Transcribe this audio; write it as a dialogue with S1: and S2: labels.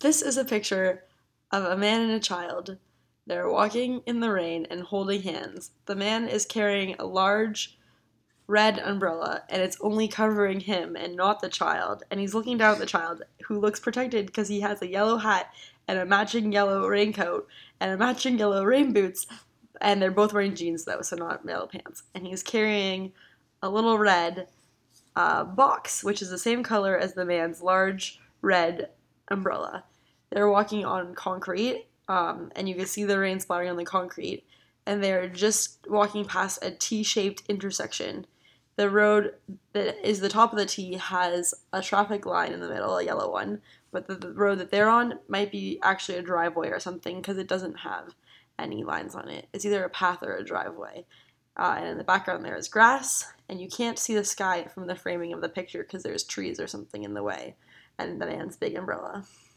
S1: This is a picture of a man and a child. They're walking in the rain and holding hands. The man is carrying a large red umbrella and it's only covering him and not the child. And he's looking down at the child who looks protected because he has a yellow hat and a matching yellow raincoat and a matching yellow rain boots. And they're both wearing jeans though, so not yellow pants. And he's carrying a little red box, which is the same color as the man's large red umbrella. They're walking on concrete, and you can see the rain splattering on the concrete, and they're just walking past a T-shaped intersection. The road that is the top of the T has a traffic line in the middle, a yellow one, but the road that they're on might be actually a driveway or something because it doesn't have any lines on it. It's either a path or a driveway. And in the background there is grass, and you can't see the sky from the framing of the picture because there's trees or something in the way, and the man's big umbrella.